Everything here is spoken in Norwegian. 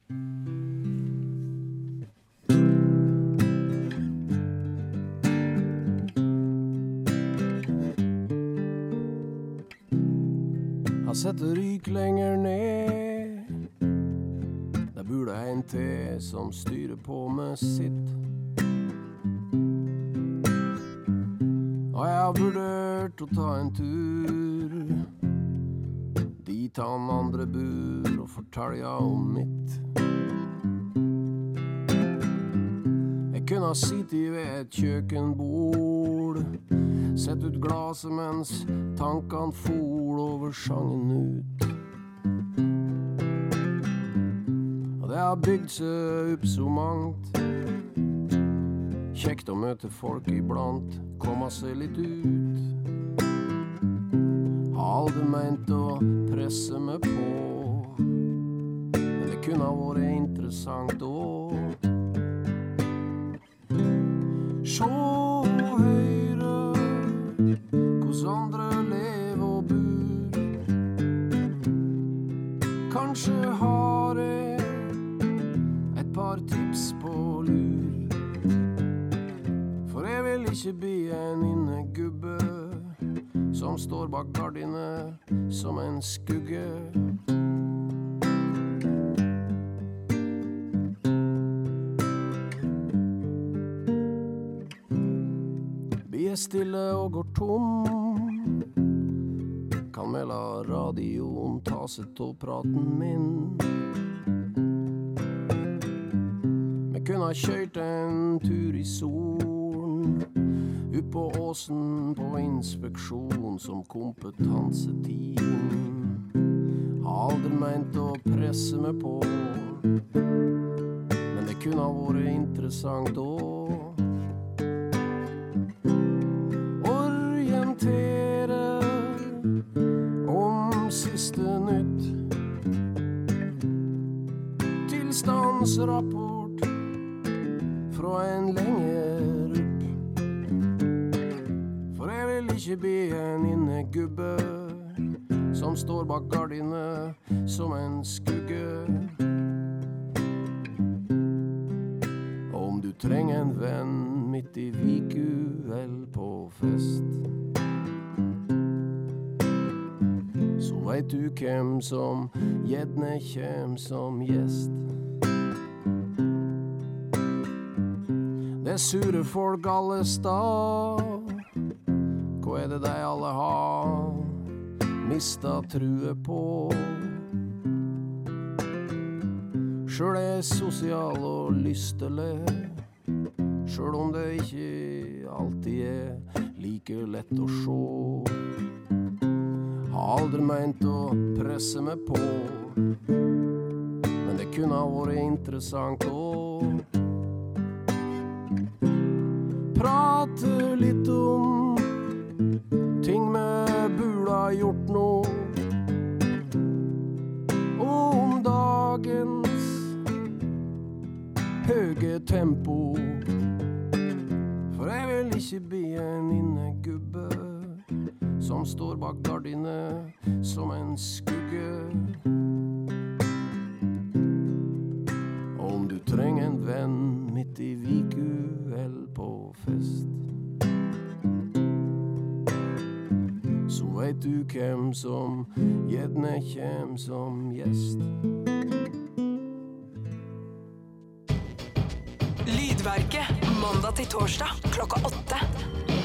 Har sett det ryk lenger ned. Der bor det en til som styrer på med sitt. Og jeg har vurdert å ta en tur dit han andre bor og fortelle om mitt. Jeg kunne ha sittet ved et kjøkkenbord, sett ut glaset mens tankene for over sangen ut. Og det har bygd seg opp så mangt. Kjekt å møte folk iblant, komme seg litt ut. Har aldri ment å presse meg på, men det kunne ha vært interessant å sjå og høre hos andre lever og bor. Kanskje har jeg et par tips på lur, for jeg vil ikke bli en innegubbe som står bak gardine som en skugge. Vi er stille og går tom, kan vel la radioen ta seg av praten min. Vi kunne ha kjørt en tur i solen, upp på åsen på inspeksjon som kompetanseteam. Har aldri ment å presse meg på, men det kunne ha vært interessant å orientere om siste nytt. Tilstandsrapport fra en lenger opp, for jeg vil ikke bli en innegubbe som står bak gardine som en skugge. Om du trenger en venn midt i viku eller på fest, så vet du hvem som gjerne kjem som gjest. Det er sure folk alle stad, hva er det de alle har mista true på? Sjøl er sosial og lystelig, sjøl om det ikke alltid er like lett å sjå. Har aldri ment å presse meg på, men det kunne ha vært interessant å prate litt om ting vi burde ha gjort nå, og om dagens høye tempo. For jeg vil ikke bli en innegubbe som står bak gardine som en skugge. Om du trenger en venn midt i viku eller på fest, så vet du hvem som gjerne kjem som gjest. Lydverket, mandag til torsdag, klokka 8.